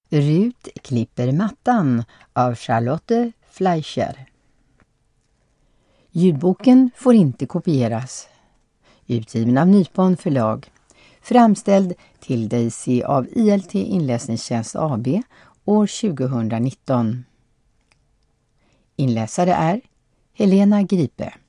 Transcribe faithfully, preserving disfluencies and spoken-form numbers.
Rut klipper mattan av Charlotte Fleischer. Ljudboken får inte kopieras. Utgiven av Nypon förlag. Framställd till Daisy av I L T Inläsningstjänst A B år tjugohundranitton. Inläsare är Helena Gripe.